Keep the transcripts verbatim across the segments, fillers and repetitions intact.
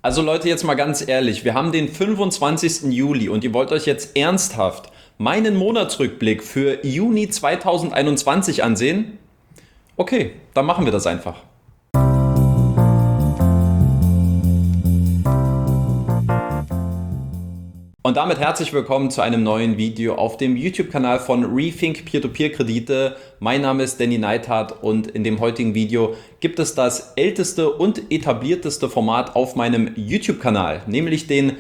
Also Leute, jetzt mal ganz ehrlich, wir haben den fünfundzwanzigsten Juli und ihr wollt euch jetzt ernsthaft meinen Monatsrückblick für Juni zweitausendeinundzwanzig ansehen? Okay, dann machen wir das einfach. Und damit herzlich willkommen zu einem neuen Video auf dem YouTube-Kanal von Rethink Peer-to-Peer-Kredite. Mein Name ist Danny Neithardt und in dem heutigen Video gibt es das älteste und etablierteste Format auf meinem YouTube-Kanal, nämlich den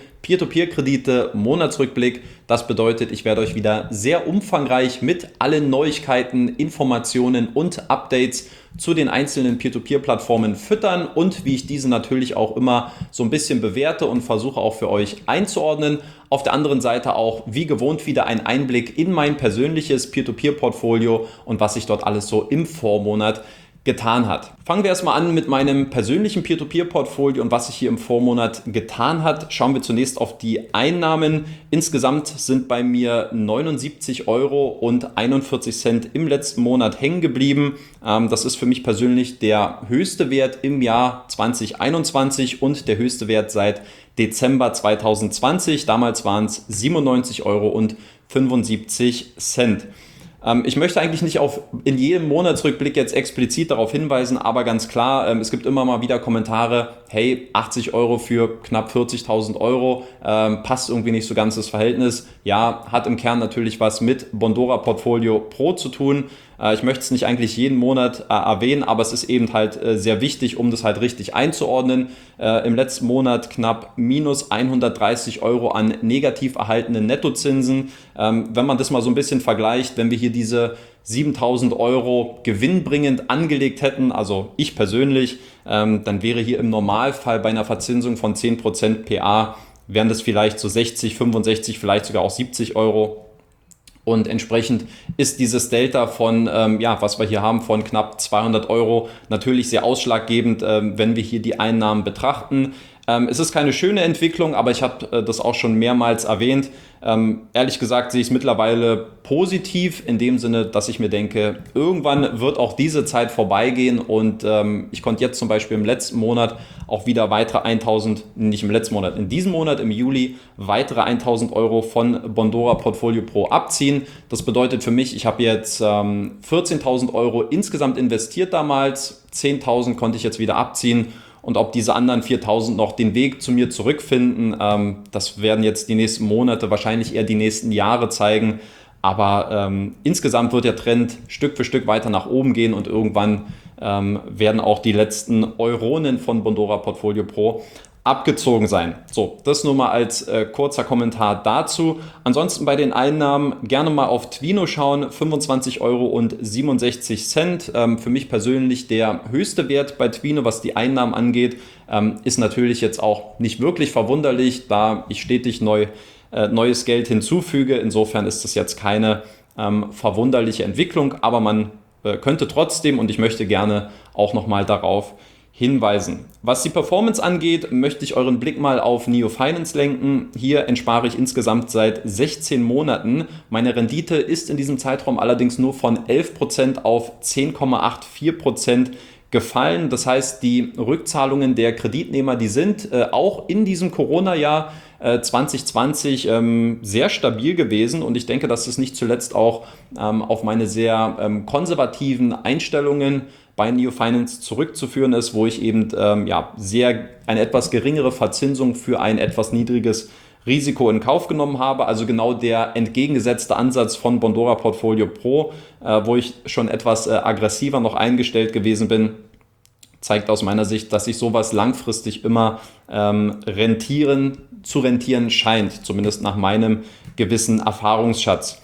Peer-to-Peer-Kredite-Monatsrückblick. Das bedeutet, ich werde euch wieder sehr umfangreich mit allen Neuigkeiten, Informationen und Updates zu den einzelnen Peer-to-Peer-Plattformen füttern und wie ich diese natürlich auch immer so ein bisschen bewerte und versuche auch für euch einzuordnen. Auf der anderen Seite auch wie gewohnt wieder ein Einblick in mein persönliches Peer-to-Peer-Portfolio und was sich dort alles so im Vormonat getan hat. Fangen wir erstmal an mit meinem persönlichen Peer-to-Peer-Portfolio und was sich hier im Vormonat getan hat. Schauen wir zunächst auf die Einnahmen. Insgesamt sind bei mir neunundsiebzig Euro und einundvierzig Cent im letzten Monat hängen geblieben. Das ist für mich persönlich der höchste Wert im Jahr zweitausendeinundzwanzig und der höchste Wert seit Dezember zweitausendzwanzig. Damals waren es siebenundneunzig Euro und fünfundsiebzig Cent. Ich möchte eigentlich nicht auf, in jedem Monatsrückblick jetzt explizit darauf hinweisen, aber ganz klar, es gibt immer mal wieder Kommentare, hey, achtzig Euro für knapp vierzigtausend Euro, ähm, passt irgendwie nicht so ganz das Verhältnis. Ja, hat im Kern natürlich was mit Bondora Portfolio Pro zu tun. Äh, ich möchte es nicht eigentlich jeden Monat äh, erwähnen, aber es ist eben halt äh, sehr wichtig, um das halt richtig einzuordnen. Äh, Im letzten Monat knapp minus hundertdreißig Euro an negativ erhaltenen Nettozinsen. Ähm, wenn man das mal so ein bisschen vergleicht, wenn wir hier diese siebentausend Euro gewinnbringend angelegt hätten, also ich persönlich, ähm, dann wäre hier im Normalfall bei einer Verzinsung von zehn Prozent P A, wären das vielleicht so sechzig, fünfundsechzig, vielleicht sogar auch siebzig Euro. Und entsprechend ist dieses Delta von, ähm, ja, was wir hier haben, von knapp zweihundert Euro natürlich sehr ausschlaggebend, ähm, wenn wir hier die Einnahmen betrachten. Ähm, es ist keine schöne Entwicklung, aber ich habe äh, das auch schon mehrmals erwähnt. Ähm, ehrlich gesagt sehe ich es mittlerweile positiv in dem Sinne, dass ich mir denke, irgendwann wird auch diese Zeit vorbeigehen und ähm, ich konnte jetzt zum Beispiel im letzten Monat auch wieder weitere eintausend, nicht im letzten Monat, in diesem Monat im Juli weitere eintausend Euro von Bondora Portfolio Pro abziehen. Das bedeutet für mich, ich habe jetzt ähm, vierzehntausend Euro insgesamt investiert damals, zehntausend konnte ich jetzt wieder abziehen. Und ob diese anderen viertausend noch den Weg zu mir zurückfinden, ähm, das werden jetzt die nächsten Monate, wahrscheinlich eher die nächsten Jahre zeigen. Aber ähm, insgesamt wird der Trend Stück für Stück weiter nach oben gehen und irgendwann ähm, werden auch die letzten Euronen von Bondora Portfolio Pro abgezogen sein. So, das nur mal als äh, kurzer Kommentar dazu. Ansonsten bei den Einnahmen gerne mal auf Twino schauen, fünfundzwanzig Euro und siebenundsechzig Cent. Ähm, für mich persönlich der höchste Wert bei Twino, was die Einnahmen angeht, ähm, ist natürlich jetzt auch nicht wirklich verwunderlich, da ich stetig neu, äh, neues Geld hinzufüge. Insofern ist das jetzt keine ähm, verwunderliche Entwicklung, aber man äh, könnte trotzdem, und ich möchte gerne auch nochmal darauf hinweisen. Was die Performance angeht, möchte ich euren Blick mal auf Neo Finance lenken. Hier entspare ich insgesamt seit sechzehn Monaten. Meine Rendite ist in diesem Zeitraum allerdings nur von elf Prozent auf zehn Komma vierundachtzig Prozent gefallen. Das heißt, die Rückzahlungen der Kreditnehmer, die sind äh, auch in diesem Corona-Jahr äh, zwanzig zwanzig ähm, sehr stabil gewesen und ich denke, dass es nicht zuletzt auch ähm, auf meine sehr ähm, konservativen Einstellungen bei Neo Finance zurückzuführen ist, wo ich eben ähm, ja, sehr eine etwas geringere Verzinsung für ein etwas niedriges Risiko in Kauf genommen habe. Also genau der entgegengesetzte Ansatz von Bondora Portfolio Pro, äh, wo ich schon etwas äh, aggressiver noch eingestellt gewesen bin, zeigt aus meiner Sicht, dass sich sowas langfristig immer ähm, rentieren, zu rentieren scheint, zumindest nach meinem gewissen Erfahrungsschatz.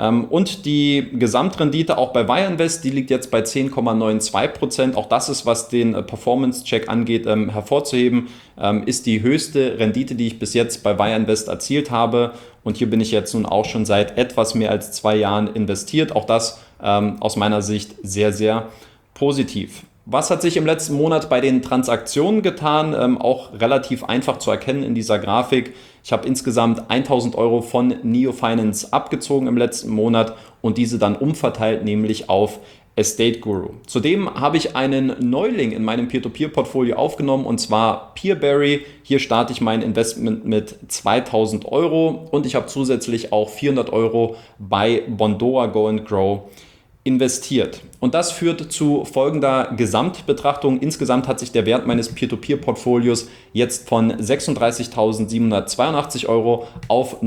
Und die Gesamtrendite auch bei Wireinvest, die liegt jetzt bei zehn Komma zweiundneunzig Prozent. Auch das ist, was den Performance-Check angeht, hervorzuheben, ist die höchste Rendite, die ich bis jetzt bei Wireinvest erzielt habe. Und hier bin ich jetzt nun auch schon seit etwas mehr als zwei Jahren investiert. Auch das aus meiner Sicht sehr, sehr positiv. Was hat sich im letzten Monat bei den Transaktionen getan? Ähm, auch relativ einfach zu erkennen in dieser Grafik. Ich habe insgesamt eintausend Euro von Neo Finance abgezogen im letzten Monat und diese dann umverteilt, nämlich auf Estate Guru. Zudem habe ich einen Neuling in meinem Peer-to-Peer-Portfolio aufgenommen, und zwar Peerberry. Hier starte ich mein Investment mit zweitausend Euro und ich habe zusätzlich auch vierhundert Euro bei Bondora Go and Grow investiert. Und das führt zu folgender Gesamtbetrachtung. Insgesamt hat sich der Wert meines Peer-to-Peer-Portfolios jetzt von sechsunddreißigtausendsiebenhundertzweiundachtzig Euro auf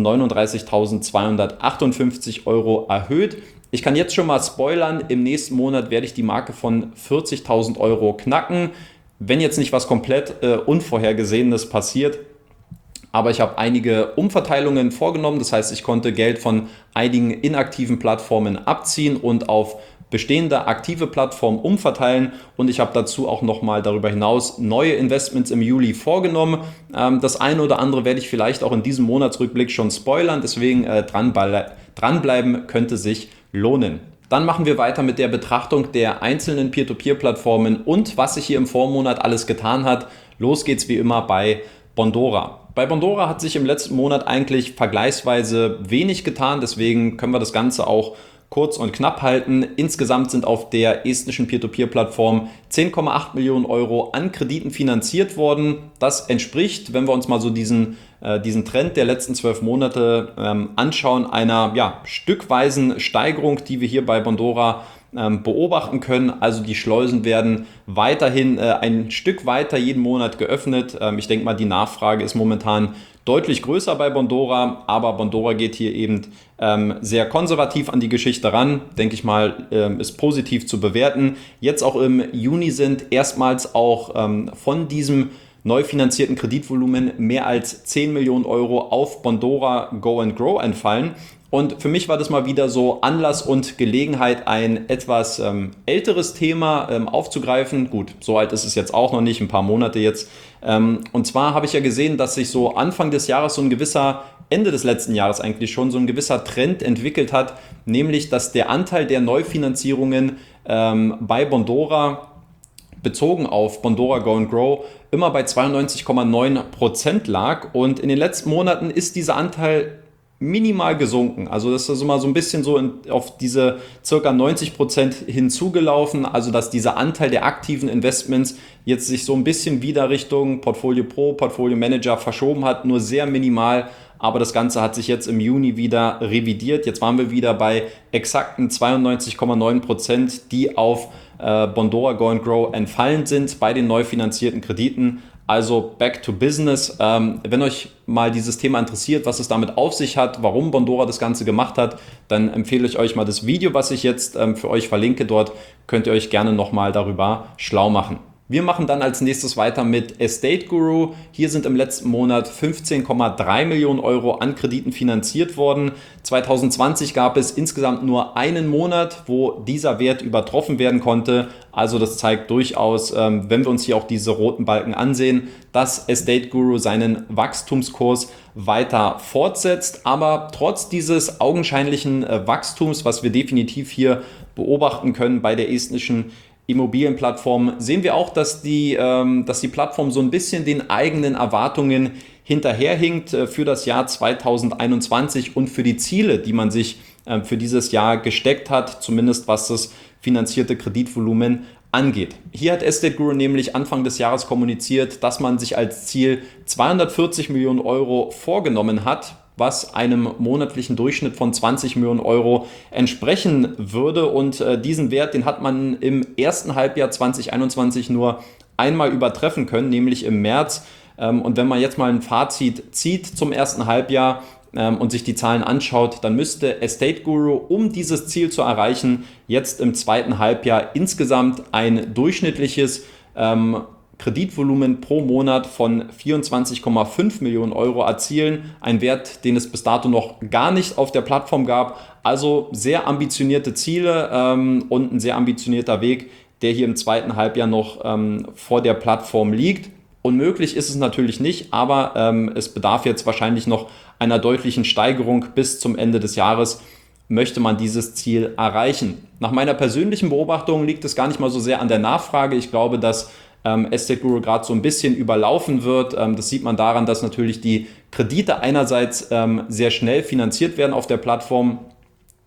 neununddreißigtausendzweihundertachtundfünfzig Euro erhöht. Ich kann jetzt schon mal spoilern, im nächsten Monat werde ich die Marke von vierzigtausend Euro knacken, wenn jetzt nicht was komplett äh, Unvorhergesehenes passiert. Aber ich habe einige Umverteilungen vorgenommen, das heißt, ich konnte Geld von einigen inaktiven Plattformen abziehen und auf bestehende aktive Plattformen umverteilen, und ich habe dazu auch nochmal darüber hinaus neue Investments im Juli vorgenommen. Ähm, das eine oder andere werde ich vielleicht auch in diesem Monatsrückblick schon spoilern, deswegen äh, dranble- dranbleiben könnte sich lohnen. Dann machen wir weiter mit der Betrachtung der einzelnen Peer-to-Peer-Plattformen und was sich hier im Vormonat alles getan hat. Los geht's wie immer bei Bondora. Bei Bondora hat sich im letzten Monat eigentlich vergleichsweise wenig getan, deswegen können wir das Ganze auch kurz und knapp halten. Insgesamt sind auf der estnischen Peer-to-Peer-Plattform zehn Komma acht Millionen Euro an Krediten finanziert worden. Das entspricht, wenn wir uns mal so diesen, äh, diesen Trend der letzten zwölf Monate ähm, anschauen, einer ja, stückweisen Steigerung, die wir hier bei Bondora ähm, beobachten können. Also die Schleusen werden weiterhin äh, ein Stück weiter jeden Monat geöffnet. Ähm, ich denke mal, die Nachfrage ist momentan deutlich größer bei Bondora, aber Bondora geht hier eben ähm, sehr konservativ an die Geschichte ran, denke ich mal, ähm, ist positiv zu bewerten. Jetzt auch im Juni sind erstmals auch ähm, von diesem neu finanzierten Kreditvolumen mehr als zehn Millionen Euro auf Bondora Go and Grow entfallen. Und für mich war das mal wieder so Anlass und Gelegenheit, ein etwas ähm, älteres Thema ähm, aufzugreifen. Gut, so alt ist es jetzt auch noch nicht, ein paar Monate jetzt. Ähm, und zwar habe ich ja gesehen, dass sich so Anfang des Jahres so ein gewisser, Ende des letzten Jahres eigentlich schon, so ein gewisser Trend entwickelt hat, nämlich dass der Anteil der Neufinanzierungen ähm, bei Bondora bezogen auf Bondora Go and Grow immer bei zweiundneunzig Komma neun Prozent lag. Und in den letzten Monaten ist dieser Anteil minimal gesunken. Also das ist immer so ein bisschen so in, auf diese ca. neunzig Prozent hinzugelaufen, also dass dieser Anteil der aktiven Investments jetzt sich so ein bisschen wieder Richtung Portfolio Pro, Portfolio Manager verschoben hat, nur sehr minimal, aber das Ganze hat sich jetzt im Juni wieder revidiert. Jetzt waren wir wieder bei exakten zweiundneunzig Komma neun Prozent, die auf äh, Bondora Go and Grow entfallen sind bei den neu finanzierten Krediten. Also back to business. Ähm, wenn euch mal dieses Thema interessiert, was es damit auf sich hat, warum Bondora das Ganze gemacht hat, dann empfehle ich euch mal das Video, was ich jetzt ähm, für euch verlinke. Dort könnt ihr euch gerne nochmal darüber schlau machen. Wir machen dann als nächstes weiter mit Estate Guru. Hier sind im letzten Monat fünfzehn Komma drei Millionen Euro an Krediten finanziert worden. zwanzig zwanzig gab es insgesamt nur einen Monat, wo dieser Wert übertroffen werden konnte. Also das zeigt durchaus, wenn wir uns hier auch diese roten Balken ansehen, dass Estate Guru seinen Wachstumskurs weiter fortsetzt. Aber trotz dieses augenscheinlichen Wachstums, was wir definitiv hier beobachten können bei der estnischen Immobilienplattform, sehen wir auch, dass die, ähm, dass die Plattform so ein bisschen den eigenen Erwartungen hinterherhinkt äh, für das Jahr zweitausendeinundzwanzig und für die Ziele, die man sich äh, für dieses Jahr gesteckt hat, zumindest was das finanzierte Kreditvolumen angeht. Hier hat Estate Guru nämlich Anfang des Jahres kommuniziert, dass man sich als Ziel zweihundertvierzig Millionen Euro vorgenommen hat, was einem monatlichen Durchschnitt von zwanzig Millionen Euro entsprechen würde. Und äh, diesen Wert, den hat man im ersten Halbjahr zwanzig einundzwanzig nur einmal übertreffen können, nämlich im März. Ähm, und wenn man jetzt mal ein Fazit zieht zum ersten Halbjahr ähm, und sich die Zahlen anschaut, dann müsste Estate Guru, um dieses Ziel zu erreichen, jetzt im zweiten Halbjahr insgesamt ein durchschnittliches ähm, Kreditvolumen pro Monat von vierundzwanzig Komma fünf Millionen Euro erzielen. Ein Wert, den es bis dato noch gar nicht auf der Plattform gab. Also sehr ambitionierte Ziele ähm, und ein sehr ambitionierter Weg, der hier im zweiten Halbjahr noch ähm, vor der Plattform liegt. Unmöglich ist es natürlich nicht, aber ähm, es bedarf jetzt wahrscheinlich noch einer deutlichen Steigerung bis zum Ende des Jahres, möchte man dieses Ziel erreichen. Nach meiner persönlichen Beobachtung liegt es gar nicht mal so sehr an der Nachfrage. Ich glaube, dass ähm, Estate Guru gerade so ein bisschen überlaufen wird. Ähm, das sieht man daran, dass natürlich die Kredite einerseits ähm, sehr schnell finanziert werden auf der Plattform.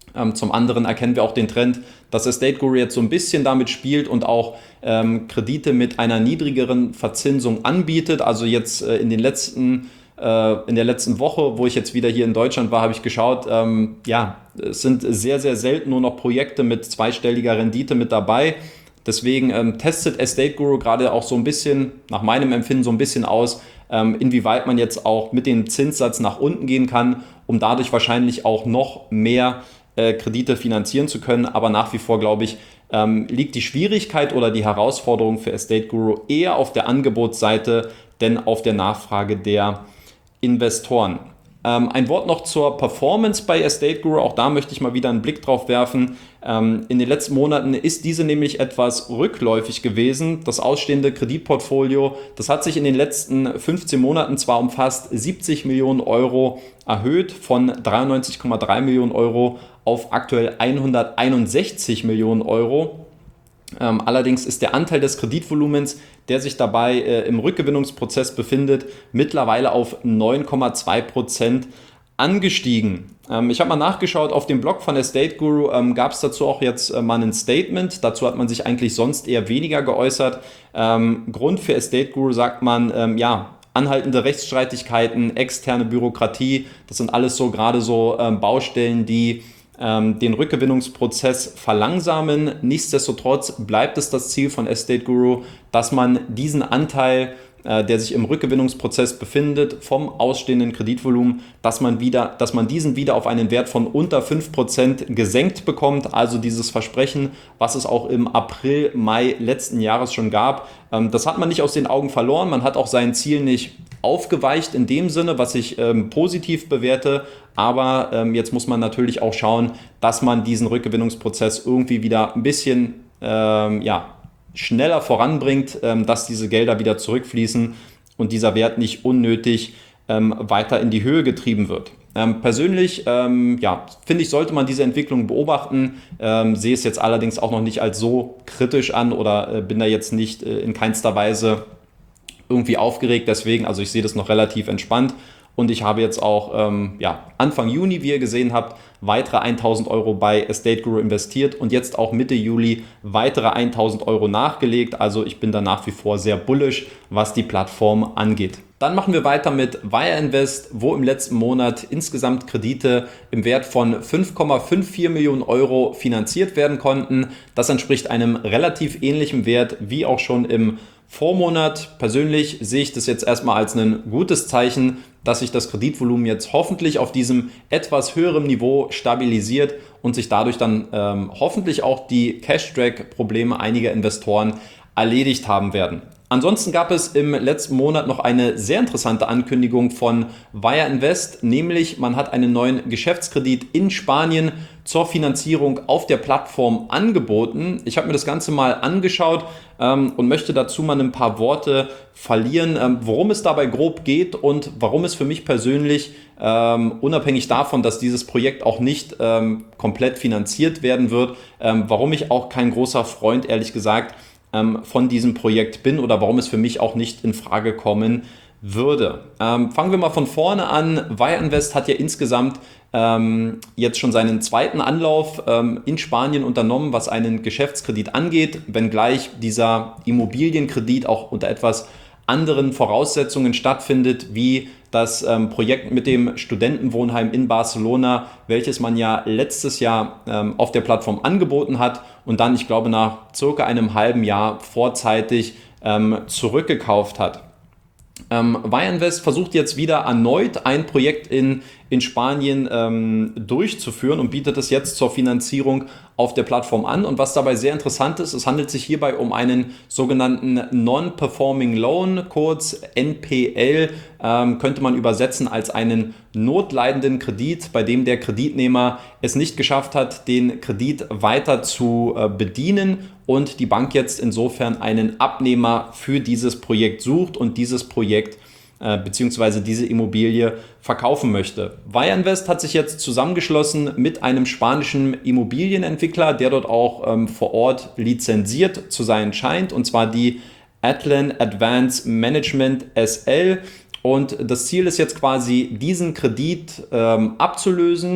Ähm, zum anderen erkennen wir auch den Trend, dass Estate Guru jetzt so ein bisschen damit spielt und auch ähm, Kredite mit einer niedrigeren Verzinsung anbietet. Also jetzt äh, in den letzten äh, in der letzten Woche, wo ich jetzt wieder hier in Deutschland war, habe ich geschaut, ähm, ja, es sind sehr, sehr selten nur noch Projekte mit zweistelliger Rendite mit dabei. Deswegen ähm, testet Estate Guru gerade auch so ein bisschen, nach meinem Empfinden so ein bisschen aus, ähm, inwieweit man jetzt auch mit dem Zinssatz nach unten gehen kann, um dadurch wahrscheinlich auch noch mehr äh, Kredite finanzieren zu können. Aber nach wie vor, glaube ich, ähm, liegt die Schwierigkeit oder die Herausforderung für Estate Guru eher auf der Angebotsseite, denn auf der Nachfrage der Investoren. Ähm, ein Wort noch zur Performance bei Estate Guru. Auch da möchte ich mal wieder einen Blick drauf werfen. Ähm, in den letzten Monaten ist diese nämlich etwas rückläufig gewesen. Das ausstehende Kreditportfolio, das hat sich in den letzten fünfzehn Monaten zwar um fast siebzig Millionen Euro erhöht, von dreiundneunzig Komma drei Millionen Euro auf aktuell hunderteinundsechzig Millionen Euro. Ähm, allerdings ist der Anteil des Kreditvolumens, der sich dabei äh, im Rückgewinnungsprozess befindet, mittlerweile auf neun Komma zwei Prozent angestiegen. Ähm, ich habe mal nachgeschaut, auf dem Blog von Estate Guru ähm, gab es dazu auch jetzt äh, mal ein Statement. Dazu hat man sich eigentlich sonst eher weniger geäußert. Ähm, Grund für Estate Guru sagt man, ähm, ja, anhaltende Rechtsstreitigkeiten, externe Bürokratie, das sind alles so gerade so ähm, Baustellen, die den Rückgewinnungsprozess verlangsamen. Nichtsdestotrotz bleibt es das Ziel von Estate Guru, dass man diesen Anteil, der sich im Rückgewinnungsprozess befindet, vom ausstehenden Kreditvolumen, dass man, wieder, dass man diesen wieder auf einen Wert von unter fünf Prozent gesenkt bekommt. Also dieses Versprechen, was es auch im April, Mai letzten Jahres schon gab. Das hat man nicht aus den Augen verloren. Man hat auch sein Ziel nicht aufgeweicht in dem Sinne, was ich ähm, positiv bewerte. Aber ähm, jetzt muss man natürlich auch schauen, dass man diesen Rückgewinnungsprozess irgendwie wieder ein bisschen ähm, ja, schneller voranbringt, ähm, dass diese Gelder wieder zurückfließen und dieser Wert nicht unnötig ähm, weiter in die Höhe getrieben wird. Ähm, persönlich ähm, ja, finde ich, sollte man diese Entwicklung beobachten, ähm, sehe es jetzt allerdings auch noch nicht als so kritisch an oder äh, bin da jetzt nicht äh, in keinster Weise irgendwie aufgeregt, deswegen, also ich sehe das noch relativ entspannt und ich habe jetzt auch ähm, ja, Anfang Juni, wie ihr gesehen habt, weitere eintausend Euro bei Estate Guru investiert und jetzt auch Mitte Juli weitere eintausend Euro nachgelegt, also ich bin da nach wie vor sehr bullish, was die Plattform angeht. Dann machen wir weiter mit Via Invest, wo im letzten Monat insgesamt Kredite im Wert von fünf Komma vierundfünfzig Millionen Euro finanziert werden konnten. Das entspricht einem relativ ähnlichen Wert wie auch schon im Vormonat. Persönlich sehe ich das jetzt erstmal als ein gutes Zeichen, dass sich das Kreditvolumen jetzt hoffentlich auf diesem etwas höheren Niveau stabilisiert und sich dadurch dann ähm, hoffentlich auch die Cash-Drag-Probleme einiger Investoren erledigt haben werden. Ansonsten gab es im letzten Monat noch eine sehr interessante Ankündigung von Via Invest, nämlich man hat einen neuen Geschäftskredit in Spanien zur Finanzierung auf der Plattform angeboten. Ich habe mir das Ganze mal angeschaut ähm, und möchte dazu mal ein paar Worte verlieren, ähm, worum es dabei grob geht und warum es für mich persönlich, ähm, unabhängig davon, dass dieses Projekt auch nicht ähm, komplett finanziert werden wird, ähm, warum ich auch kein großer Freund, ehrlich gesagt, von diesem Projekt bin oder warum es für mich auch nicht in Frage kommen würde. Ähm, fangen wir mal von vorne an. Via Invest hat ja insgesamt ähm, jetzt schon seinen zweiten Anlauf ähm, in Spanien unternommen, was einen Geschäftskredit angeht, wenngleich dieser Immobilienkredit auch unter etwas anderen Voraussetzungen stattfindet, wie das ähm, Projekt mit dem Studentenwohnheim in Barcelona, welches man ja letztes Jahr ähm, auf der Plattform angeboten hat und dann, ich glaube, nach circa einem halben Jahr vorzeitig ähm, zurückgekauft hat. Ähm, Via Invest versucht jetzt wieder erneut ein Projekt in, in Spanien ähm, durchzuführen und bietet es jetzt zur Finanzierung auf der Plattform an. Und was dabei sehr interessant ist, es handelt sich hierbei um einen sogenannten Non-Performing Loan, kurz N P L, ähm, könnte man übersetzen als einen notleidenden Kredit, bei dem der Kreditnehmer es nicht geschafft hat, den Kredit weiter zu äh, bedienen und die Bank jetzt insofern einen Abnehmer für dieses Projekt sucht und dieses Projekt äh, bzw. diese Immobilie verkaufen möchte. Via Invest hat sich jetzt zusammengeschlossen mit einem spanischen Immobilienentwickler, der dort auch ähm, vor Ort lizenziert zu sein scheint, und zwar die Atlan Advanced Management S L. Und das Ziel ist jetzt quasi, diesen Kredit ähm, abzulösen,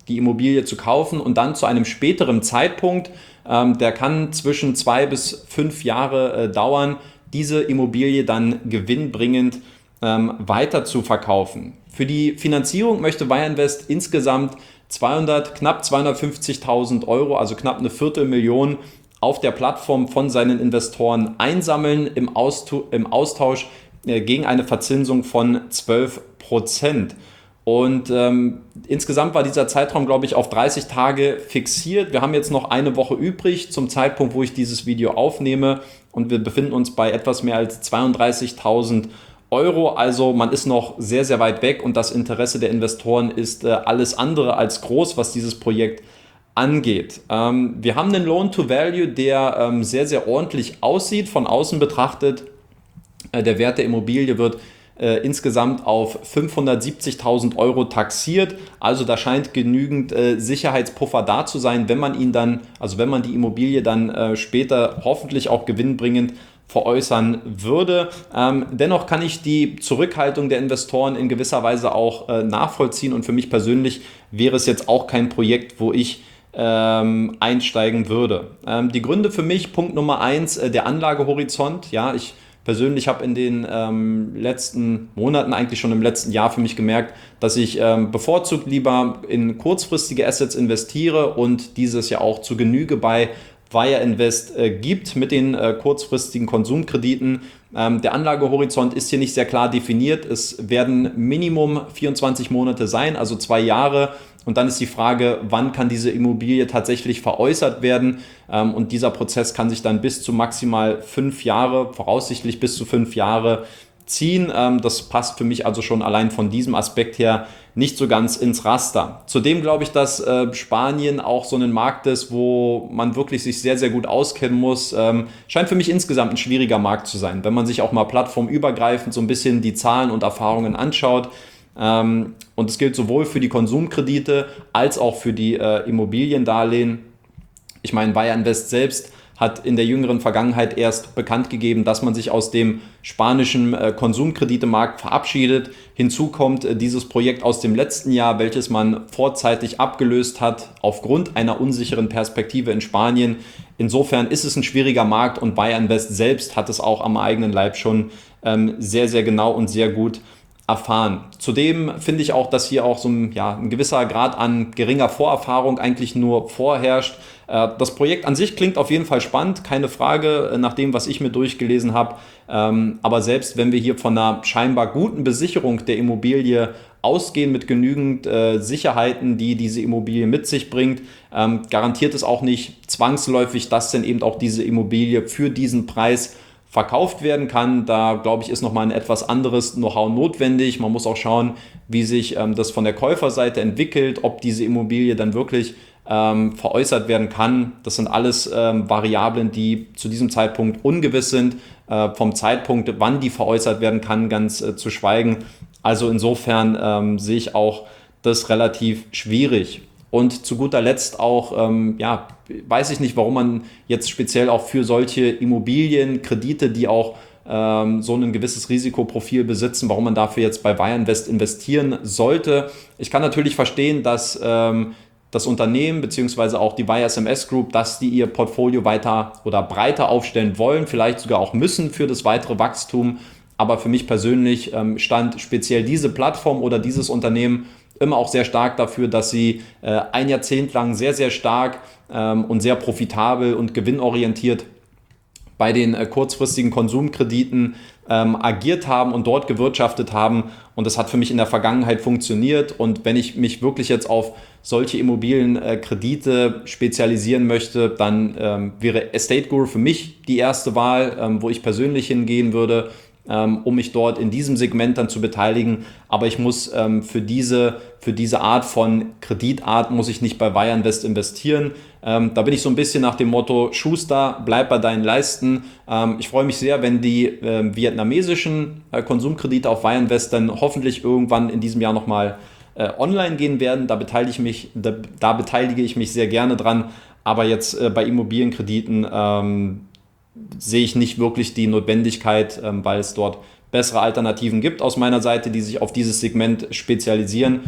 die Immobilie zu kaufen und dann zu einem späteren Zeitpunkt, ähm, der kann zwischen zwei bis fünf Jahre äh, dauern, diese Immobilie dann gewinnbringend ähm, weiter zu verkaufen. Für die Finanzierung möchte Wireinvest insgesamt zweihundert, knapp zweihundertfünfzigtausend Euro, also knapp eine Viertelmillion auf der Plattform von seinen Investoren einsammeln im Austausch, im Austausch äh, gegen eine Verzinsung von zwölf Prozent. Und ähm, insgesamt war dieser Zeitraum, glaube ich, auf dreißig Tage fixiert. Wir haben jetzt noch eine Woche übrig zum Zeitpunkt, wo ich dieses Video aufnehme, und wir befinden uns bei etwas mehr als zweiunddreißigtausend Euro. Also man ist noch sehr, sehr weit weg und das Interesse der Investoren ist äh, alles andere als groß, was dieses Projekt angeht. Ähm, wir haben einen Loan-to-Value, der ähm, sehr, sehr ordentlich aussieht, von außen betrachtet. Äh, der Wert der Immobilie wird äh, insgesamt auf fünfhundertsiebzigtausend Euro taxiert. Also da scheint genügend äh, Sicherheitspuffer da zu sein, wenn man ihn dann, also wenn man die Immobilie dann äh, später hoffentlich auch gewinnbringend veräußern würde. Ähm, dennoch kann ich die Zurückhaltung der Investoren in gewisser Weise auch äh, nachvollziehen, und für mich persönlich wäre es jetzt auch kein Projekt, wo ich ähm, einsteigen würde. Ähm, die Gründe für mich: Punkt Nummer eins, äh, der Anlagehorizont. Ja, ich persönlich habe in den ähm, letzten Monaten, eigentlich schon im letzten Jahr für mich gemerkt, dass ich ähm, bevorzugt lieber in kurzfristige Assets investiere und dieses ja auch zu Genüge bei Wireinvest äh, gibt mit den äh, kurzfristigen Konsumkrediten. Ähm, der Anlagehorizont ist hier nicht sehr klar definiert. Es werden Minimum vierundzwanzig Monate sein, also zwei Jahre. Und dann ist die Frage, wann kann diese Immobilie tatsächlich veräußert werden? Ähm, und dieser Prozess kann sich dann bis zu maximal fünf Jahre, voraussichtlich bis zu fünf Jahre ziehen. Ähm, das passt für mich also schon allein von diesem Aspekt her nicht so ganz ins Raster. Zudem glaube ich, dass äh, Spanien auch so ein Markt ist, wo man wirklich sich sehr, sehr gut auskennen muss. Ähm, scheint für mich insgesamt ein schwieriger Markt zu sein, wenn man sich auch mal plattformübergreifend so ein bisschen die Zahlen und Erfahrungen anschaut. Ähm, und es gilt sowohl für die Konsumkredite als auch für die äh, Immobiliendarlehen. Ich meine, Wireinvest selbst hat in der jüngeren Vergangenheit erst bekannt gegeben, dass man sich aus dem spanischen äh, Konsumkreditemarkt verabschiedet. Hinzu kommt äh, dieses Projekt aus dem letzten Jahr, welches man vorzeitig abgelöst hat, aufgrund einer unsicheren Perspektive in Spanien. Insofern ist es ein schwieriger Markt, und Wireinvest selbst hat es auch am eigenen Leib schon ähm, sehr, sehr genau und sehr gut erfahren. Zudem finde ich auch, dass hier auch so ein, ja, ein gewisser Grad an geringer Vorerfahrung eigentlich nur vorherrscht. Äh, das Projekt an sich klingt auf jeden Fall spannend, keine Frage, nach dem, was ich mir durchgelesen habe. Ähm, aber selbst wenn wir hier von einer scheinbar guten Besicherung der Immobilie ausgehen, mit genügend äh, Sicherheiten, die diese Immobilie mit sich bringt, ähm, garantiert es auch nicht zwangsläufig, dass denn eben auch diese Immobilie für diesen Preis verkauft werden kann. Da, glaube ich, ist nochmal ein etwas anderes Know-how notwendig. Man muss auch schauen, wie sich ähm, das von der Käuferseite entwickelt, ob diese Immobilie dann wirklich ähm, veräußert werden kann. Das sind alles ähm, Variablen, die zu diesem Zeitpunkt ungewiss sind. Äh, vom Zeitpunkt, wann die veräußert werden kann, ganz äh, zu schweigen. Also insofern ähm, sehe ich auch das relativ schwierig. Und zu guter Letzt auch, ähm, ja, weiß ich nicht, warum man jetzt speziell auch für solche Immobilienkredite, die auch ähm, so ein gewisses Risikoprofil besitzen, warum man dafür jetzt bei Wireinvest investieren sollte. Ich kann natürlich verstehen, dass ähm, das Unternehmen bzw. auch die Wire S M S Group, dass die ihr Portfolio weiter oder breiter aufstellen wollen, vielleicht sogar auch müssen für das weitere Wachstum. Aber für mich persönlich ähm, stand speziell diese Plattform oder dieses Unternehmen immer auch sehr stark dafür, dass sie äh, ein Jahrzehnt lang sehr, sehr stark ähm, und sehr profitabel und gewinnorientiert bei den äh, kurzfristigen Konsumkrediten ähm, agiert haben und dort gewirtschaftet haben. Und das hat für mich in der Vergangenheit funktioniert. Und wenn ich mich wirklich jetzt auf solche Immobilienkredite spezialisieren möchte, dann ähm, wäre Estate Guru für mich die erste Wahl, ähm, wo ich persönlich hingehen würde, um mich dort in diesem Segment dann zu beteiligen. Aber ich muss ähm, für, diese, für diese Art von Kreditart muss ich nicht bei Wireinvest investieren. Ähm, da bin ich so ein bisschen nach dem Motto: Schuster, bleib bei deinen Leisten. Ähm, ich freue mich sehr, wenn die äh, vietnamesischen äh, Konsumkredite auf Wireinvest dann hoffentlich irgendwann in diesem Jahr nochmal äh, online gehen werden. Da beteilige ich mich, da, da beteilige ich mich sehr gerne dran. Aber jetzt äh, bei Immobilienkrediten ähm, sehe ich nicht wirklich die Notwendigkeit, ähm, weil es dort bessere Alternativen gibt aus meiner Seite, die sich auf dieses Segment spezialisieren.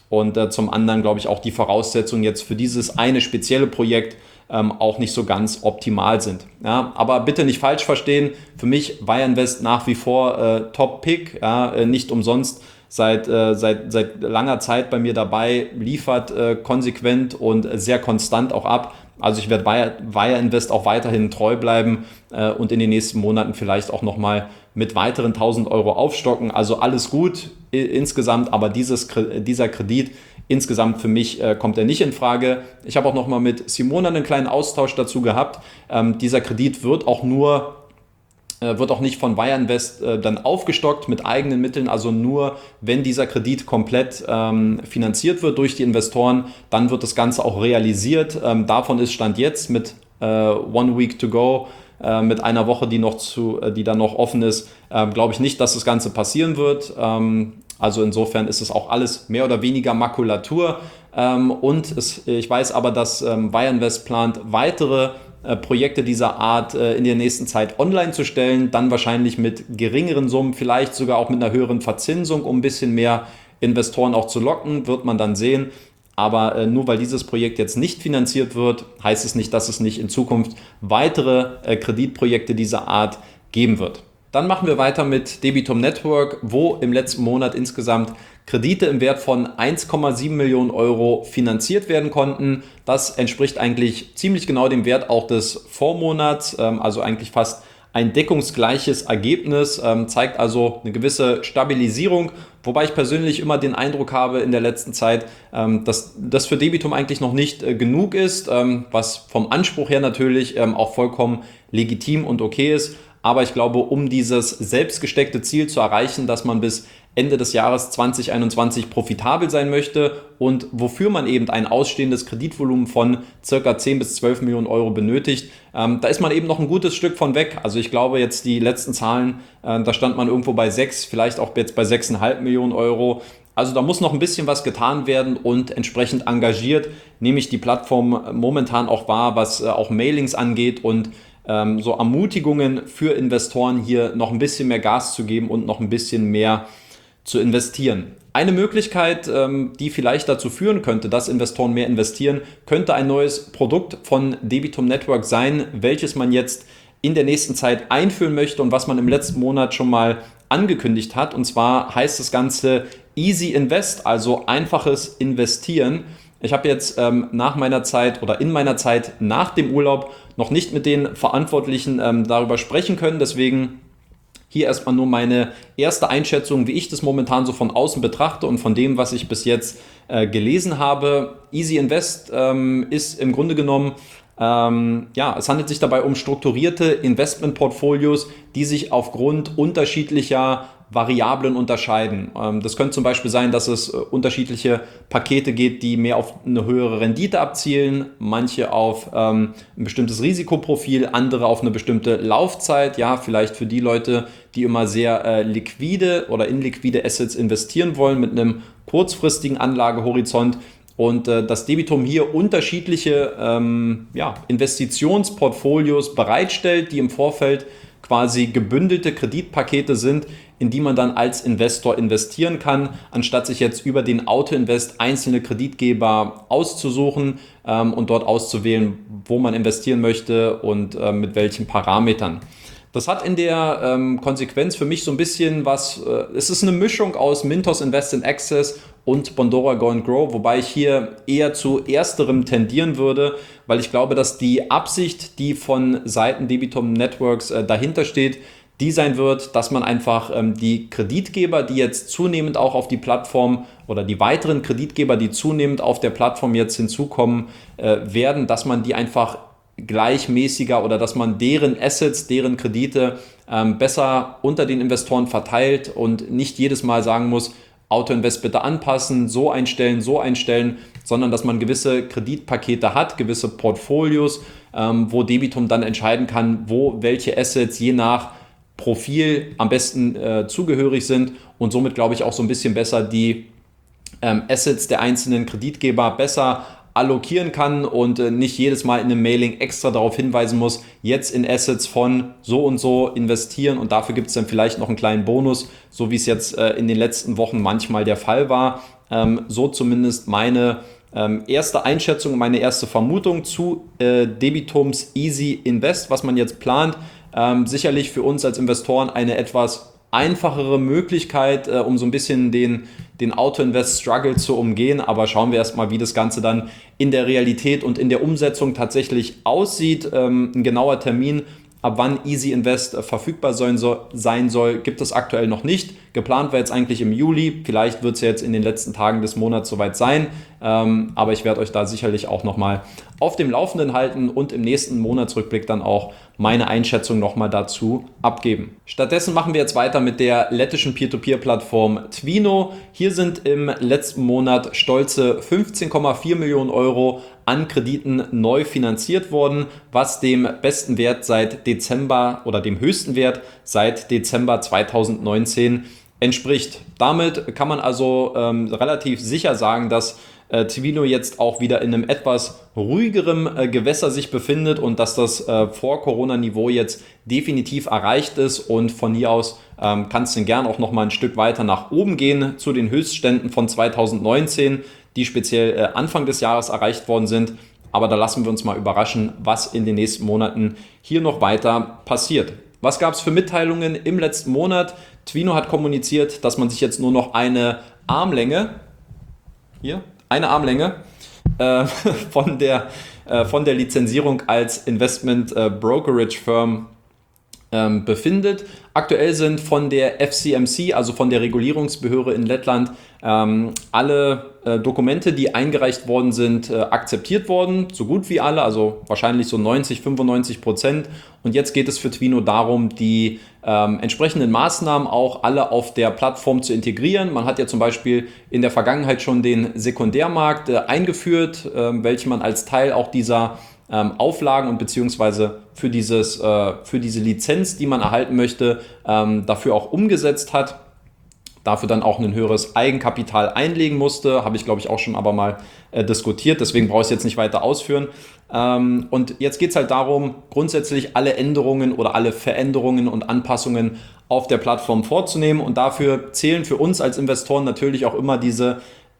und äh, zum anderen glaube ich auch die Voraussetzungen jetzt für dieses eine spezielle Projekt ähm, auch nicht so ganz optimal sind. Ja, aber bitte nicht falsch verstehen, für mich Wire Invest nach wie vor äh, Top-Pick, ja, äh, nicht umsonst seit, äh, seit, seit langer Zeit bei mir dabei, liefert äh, konsequent und sehr konstant auch ab. Also ich werde Wire, Wire Invest auch weiterhin treu bleiben äh, und in den nächsten Monaten vielleicht auch nochmal mit weiteren tausend Euro aufstocken. Also alles gut i- insgesamt, aber dieses, dieser Kredit insgesamt für mich äh, kommt er nicht in Frage. Ich habe auch nochmal mit Simona einen kleinen Austausch dazu gehabt. Ähm, dieser Kredit wird auch nur wird auch nicht von Wire Invest äh, dann aufgestockt mit eigenen Mitteln, also nur wenn dieser Kredit komplett ähm, finanziert wird durch die Investoren, dann wird das Ganze auch realisiert. Ähm, davon ist Stand jetzt mit äh, One Week to go, äh, mit einer Woche, die noch zu, äh, die dann noch offen ist, äh, glaube ich nicht, dass das Ganze passieren wird. Ähm, also insofern ist es auch alles mehr oder weniger Makulatur. Ähm, und es, ich weiß aber, dass ähm, Wire Invest plant, weitere Projekte dieser Art äh, in der nächsten Zeit online zu stellen, dann wahrscheinlich mit geringeren Summen, vielleicht sogar auch mit einer höheren Verzinsung, um ein bisschen mehr Investoren auch zu locken, wird man dann sehen. Aber äh, nur weil dieses Projekt jetzt nicht finanziert wird, heißt es nicht, dass es nicht in Zukunft weitere äh, Kreditprojekte dieser Art geben wird. Dann machen wir weiter mit Debitum Network, wo im letzten Monat insgesamt Kredite im Wert von eins Komma sieben Millionen Euro finanziert werden konnten. Das entspricht eigentlich ziemlich genau dem Wert auch des Vormonats, also eigentlich fast ein deckungsgleiches Ergebnis, zeigt also eine gewisse Stabilisierung, wobei ich persönlich immer den Eindruck habe in der letzten Zeit, dass das für Debitum eigentlich noch nicht genug ist, was vom Anspruch her natürlich auch vollkommen legitim und okay ist. Aber ich glaube, um dieses selbstgesteckte Ziel zu erreichen, dass man bis Ende des Jahres zwanzig einundzwanzig profitabel sein möchte und wofür man eben ein ausstehendes Kreditvolumen von circa zehn bis zwölf Millionen Euro benötigt, ähm, da ist man eben noch ein gutes Stück von weg. Also ich glaube jetzt die letzten Zahlen, äh, da stand man irgendwo bei sechs, vielleicht auch jetzt bei sechs Komma fünf Millionen Euro. Also da muss noch ein bisschen was getan werden und entsprechend engagiert nehme ich die Plattform momentan auch wahr, was äh, auch Mailings angeht und ähm, so Ermutigungen für Investoren hier noch ein bisschen mehr Gas zu geben und noch ein bisschen mehr zu investieren. Eine Möglichkeit, die vielleicht dazu führen könnte, dass Investoren mehr investieren, könnte ein neues Produkt von Debitum Network sein, welches man jetzt in der nächsten Zeit einführen möchte und was man im letzten Monat schon mal angekündigt hat. Und zwar heißt das Ganze Easy Invest, also einfaches Investieren. Ich habe jetzt ähm, nach meiner Zeit oder in meiner Zeit nach dem Urlaub noch nicht mit den Verantwortlichen ähm, darüber sprechen können, deswegen hier erstmal nur meine erste Einschätzung, wie ich das momentan so von außen betrachte und von dem, was ich bis jetzt äh, gelesen habe. Easy Invest ähm, ist im Grunde genommen, ähm, ja, es handelt sich dabei um strukturierte Investmentportfolios, die sich aufgrund unterschiedlicher Variablen unterscheiden. Ähm, das könnte zum Beispiel sein, dass es äh, unterschiedliche Pakete geht, die mehr auf eine höhere Rendite abzielen, manche auf ähm, ein bestimmtes Risikoprofil, andere auf eine bestimmte Laufzeit. Ja, vielleicht für die Leute, die immer sehr äh, liquide oder in liquide Assets investieren wollen mit einem kurzfristigen Anlagehorizont. Und äh, das Debitum hier unterschiedliche ähm, ja, Investitionsportfolios bereitstellt, die im Vorfeld quasi gebündelte Kreditpakete sind, in die man dann als Investor investieren kann, anstatt sich jetzt über den Auto-Invest einzelne Kreditgeber auszusuchen ähm, und dort auszuwählen, wo man investieren möchte und äh, mit welchen Parametern. Das hat in der ähm, Konsequenz für mich so ein bisschen was, äh, es ist eine Mischung aus Mintos Invest in Access und Bondora Go and Grow, wobei ich hier eher zu ersterem tendieren würde, weil ich glaube, dass die Absicht, die von Seiten Debitum Networks äh, dahinter steht, die sein wird, dass man einfach ähm, die Kreditgeber, die jetzt zunehmend auch auf die Plattform oder die weiteren Kreditgeber, die zunehmend auf der Plattform jetzt hinzukommen äh, werden, dass man die einfach gleichmäßiger oder dass man deren Assets, deren Kredite ähm, besser unter den Investoren verteilt und nicht jedes Mal sagen muss, Auto-Invest bitte anpassen, so einstellen, so einstellen, sondern dass man gewisse Kreditpakete hat, gewisse Portfolios, ähm, wo Debitum dann entscheiden kann, wo welche Assets je nach Profil am besten äh, zugehörig sind und somit, glaube ich, auch so ein bisschen besser die ähm, Assets der einzelnen Kreditgeber besser allokieren kann und äh, nicht jedes Mal in einem Mailing extra darauf hinweisen muss, jetzt in Assets von so und so investieren und dafür gibt es dann vielleicht noch einen kleinen Bonus, so wie es jetzt äh, in den letzten Wochen manchmal der Fall war. ähm, so zumindest meine ähm, erste Einschätzung, meine erste Vermutung zu äh, Debitums Easy Invest, was man jetzt plant. Ähm, sicherlich für uns als Investoren eine etwas einfachere Möglichkeit, äh, um so ein bisschen den, den Auto-Invest-Struggle zu umgehen. Aber schauen wir erstmal, wie das Ganze dann in der Realität und in der Umsetzung tatsächlich aussieht. Ähm, ein genauer Termin, ab wann Easy Invest äh, verfügbar sein soll, sein soll, gibt es aktuell noch nicht. Geplant wäre jetzt eigentlich im Juli. Vielleicht wird es ja jetzt in den letzten Tagen des Monats soweit sein. Ähm, aber ich werde euch da sicherlich auch nochmal auf dem Laufenden halten und im nächsten Monatsrückblick dann auch meine Einschätzung nochmal dazu abgeben. Stattdessen machen wir jetzt weiter mit der lettischen Peer-to-Peer-Plattform Twino. Hier sind im letzten Monat stolze fünfzehn Komma vier Millionen Euro an Krediten neu finanziert worden, was dem besten Wert seit Dezember oder dem höchsten Wert seit Dezember zweitausendneunzehn entspricht. Damit kann man also ähm, relativ sicher sagen, dass äh, Twino jetzt auch wieder in einem etwas ruhigerem äh, Gewässer sich befindet und dass das äh, Vor-Corona-Niveau jetzt definitiv erreicht ist, und von hier aus ähm, kann es dann gern auch noch mal ein Stück weiter nach oben gehen zu den Höchstständen von zweitausendneunzehn, die speziell äh, Anfang des Jahres erreicht worden sind. Aber da lassen wir uns mal überraschen, was in den nächsten Monaten hier noch weiter passiert. Was gab es für Mitteilungen im letzten Monat? Twino hat kommuniziert, dass man sich jetzt nur noch eine Armlänge, hier, eine Armlänge äh, von, der, äh, von der Lizenzierung als Investment äh, Brokerage Firm ähm, befindet. Aktuell sind von der F C M C, also von der Regulierungsbehörde in Lettland, ähm, alle äh, Dokumente, die eingereicht worden sind, äh, akzeptiert worden. So gut wie alle, also wahrscheinlich so neunzig, fünfundneunzig Prozent. Und jetzt geht es für Twino darum, die ähm, entsprechenden Maßnahmen auch alle auf der Plattform zu integrieren. Man hat ja zum Beispiel in der Vergangenheit schon den Sekundärmarkt äh, eingeführt, äh, welchen man als Teil auch dieser ähm, Auflagen und beziehungsweise für, dieses, äh, für diese Lizenz, die man erhalten möchte, ähm, dafür auch umgesetzt hat. Dafür dann auch ein höheres Eigenkapital einlegen musste. Habe ich, glaube ich, auch schon aber mal äh, diskutiert. Deswegen brauche ich es jetzt nicht weiter ausführen. Ähm, und jetzt geht es halt darum, grundsätzlich alle Änderungen oder alle Veränderungen und Anpassungen auf der Plattform vorzunehmen. Und dafür zählen für uns als Investoren natürlich auch immer diese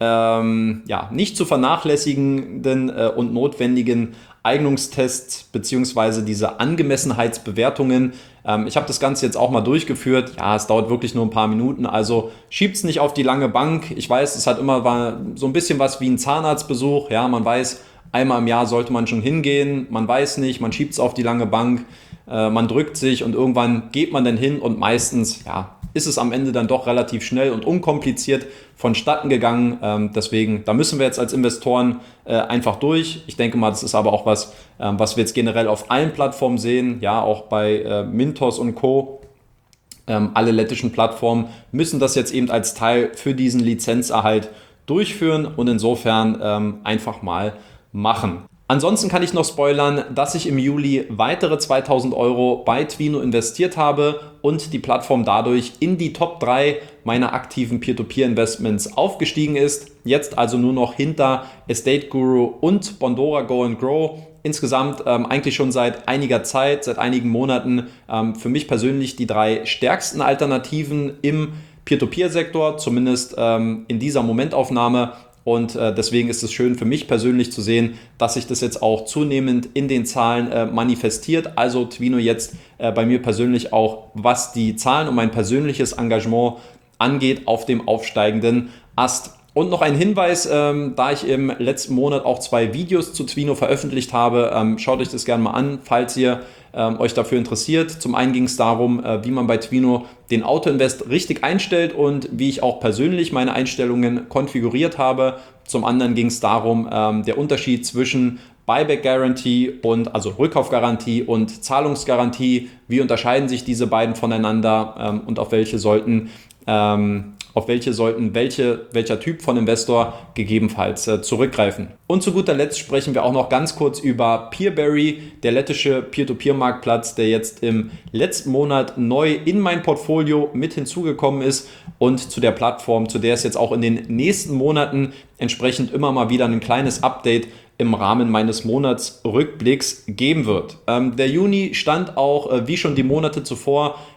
ähm, ja, nicht zu vernachlässigenden äh, und notwendigen Eignungstests beziehungsweise diese Angemessenheitsbewertungen. Ähm, ich habe das Ganze jetzt auch mal durchgeführt. Ja, es dauert wirklich nur ein paar Minuten, also schiebt es nicht auf die lange Bank. Ich weiß, es hat immer war so ein bisschen was wie ein Zahnarztbesuch. Ja, man weiß, einmal im Jahr sollte man schon hingehen. Man weiß nicht, man schiebt es auf die lange Bank. Äh, man drückt sich und irgendwann geht man dann hin und meistens, ja, ist es am Ende dann doch relativ schnell und unkompliziert vonstatten gegangen. Ähm, deswegen, da müssen wir jetzt als Investoren äh, einfach durch. Ich denke mal, das ist aber auch was, ähm, was wir jetzt generell auf allen Plattformen sehen. Ja, auch bei äh, Mintos und Co. Ähm, alle lettischen Plattformen müssen das jetzt eben als Teil für diesen Lizenzerhalt durchführen und insofern ähm, einfach mal machen. Ansonsten kann ich noch spoilern, dass ich im Juli weitere zweitausend Euro bei Twino investiert habe und die Plattform dadurch in die Top drei meiner aktiven Peer-to-Peer-Investments aufgestiegen ist. Jetzt also nur noch hinter Estate Guru und Bondora Go and Grow. Insgesamt ähm, eigentlich schon seit einiger Zeit, seit einigen Monaten ähm, für mich persönlich die drei stärksten Alternativen im Peer-to-Peer-Sektor, zumindest ähm, in dieser Momentaufnahme. Und äh, deswegen ist es schön für mich persönlich zu sehen, dass sich das jetzt auch zunehmend in den Zahlen äh, manifestiert. Also Twino jetzt äh, bei mir persönlich auch, was die Zahlen und mein persönliches Engagement angeht, auf dem aufsteigenden Ast. Und noch ein Hinweis, ähm, da ich im letzten Monat auch zwei Videos zu Twino veröffentlicht habe, ähm, schaut euch das gerne mal an, falls ihr ähm, euch dafür interessiert. Zum einen ging es darum, äh, wie man bei Twino den Auto-Invest richtig einstellt und wie ich auch persönlich meine Einstellungen konfiguriert habe. Zum anderen ging es darum, ähm, der Unterschied zwischen Buyback Guarantee und also Rückkaufgarantie und Zahlungsgarantie, wie unterscheiden sich diese beiden voneinander ähm, und auf welche sollten ähm, auf welche sollten welche, welcher Typ von Investor gegebenenfalls äh, zurückgreifen. Und zu guter Letzt sprechen wir auch noch ganz kurz über Peerberry, der lettische Peer-to-Peer-Marktplatz, der jetzt im letzten Monat neu in mein Portfolio mit hinzugekommen ist und zu der Plattform, zu der es jetzt auch in den nächsten Monaten entsprechend immer mal wieder ein kleines Update im Rahmen meines Monatsrückblicks geben wird. Ähm, der Juni stand auch, äh, wie schon die Monate zuvor,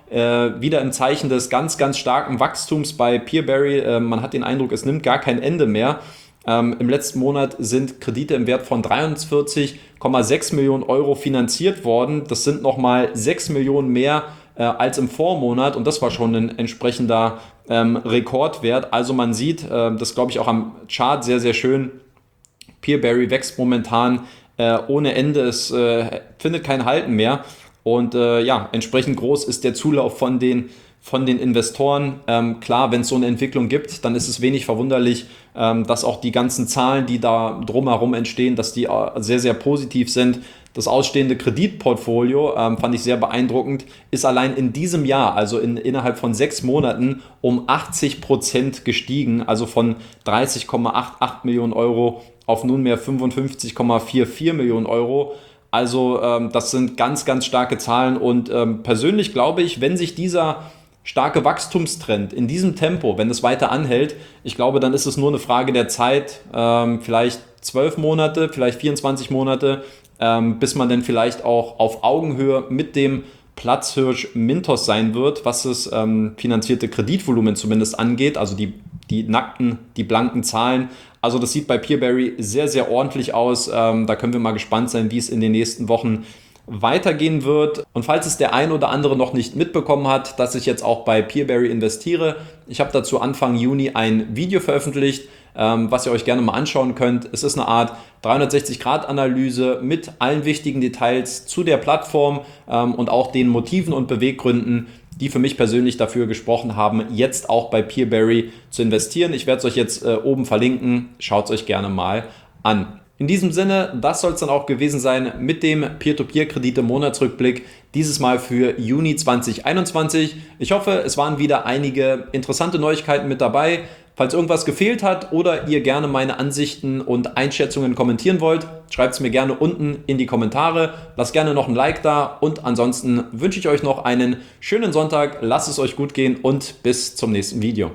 äh, wieder im Zeichen des ganz, ganz starken Wachstums bei Peerberry. Äh, man hat den Eindruck, es nimmt gar kein Ende mehr. Ähm, Im letzten Monat sind Kredite im Wert von dreiundvierzig Komma sechs Millionen Euro finanziert worden. Das sind nochmal sechs Millionen mehr äh, als im Vormonat und das war schon ein entsprechender ähm, Rekordwert. Also man sieht, äh, das glaube ich auch am Chart sehr, sehr schön, Peerberry wächst momentan äh, ohne Ende, es äh, findet kein Halten mehr und äh, ja, entsprechend groß ist der Zulauf von den von den Investoren. Ähm, klar, wenn es so eine Entwicklung gibt, dann ist es wenig verwunderlich, ähm, dass auch die ganzen Zahlen, die da drumherum entstehen, dass die äh, sehr, sehr positiv sind. Das ausstehende Kreditportfolio, ähm, fand ich sehr beeindruckend, ist allein in diesem Jahr, also in, innerhalb von sechs Monaten, um achtzig Prozent gestiegen, also von dreißig Komma achtundachtzig Millionen Euro auf nunmehr fünfundfünfzig Komma vierundvierzig Millionen Euro. Also ähm, das sind ganz, ganz starke Zahlen und ähm, persönlich glaube ich, wenn sich dieser starke Wachstumstrend in diesem Tempo, wenn es weiter anhält, ich glaube, dann ist es nur eine Frage der Zeit, ähm, vielleicht zwölf Monate, vielleicht vierundzwanzig Monate, ähm, bis man dann vielleicht auch auf Augenhöhe mit dem Platzhirsch Mintos sein wird, was das ähm, finanzierte Kreditvolumen zumindest angeht, also die, die nackten, die blanken Zahlen. Also das sieht bei Peerberry sehr, sehr ordentlich aus. Ähm, da können wir mal gespannt sein, wie es in den nächsten Wochen weitergehen wird. Und falls es der ein oder andere noch nicht mitbekommen hat, dass ich jetzt auch bei Peerberry investiere, ich habe dazu Anfang Juni ein Video veröffentlicht, ähm, was ihr euch gerne mal anschauen könnt. Es ist eine Art dreihundertsechzig Grad Analyse mit allen wichtigen Details zu der Plattform ähm, und auch den Motiven und Beweggründen, die für mich persönlich dafür gesprochen haben, jetzt auch bei Peerberry zu investieren. Ich werde es euch jetzt äh, oben verlinken. Schaut es euch gerne mal an. In diesem Sinne, das soll es dann auch gewesen sein mit dem Peer-to-Peer-Kredite-Monatsrückblick, dieses Mal für Juni zwanzig einundzwanzig. Ich hoffe, es waren wieder einige interessante Neuigkeiten mit dabei. Falls irgendwas gefehlt hat oder ihr gerne meine Ansichten und Einschätzungen kommentieren wollt, schreibt es mir gerne unten in die Kommentare. Lasst gerne noch ein Like da und ansonsten wünsche ich euch noch einen schönen Sonntag. Lasst es euch gut gehen und bis zum nächsten Video.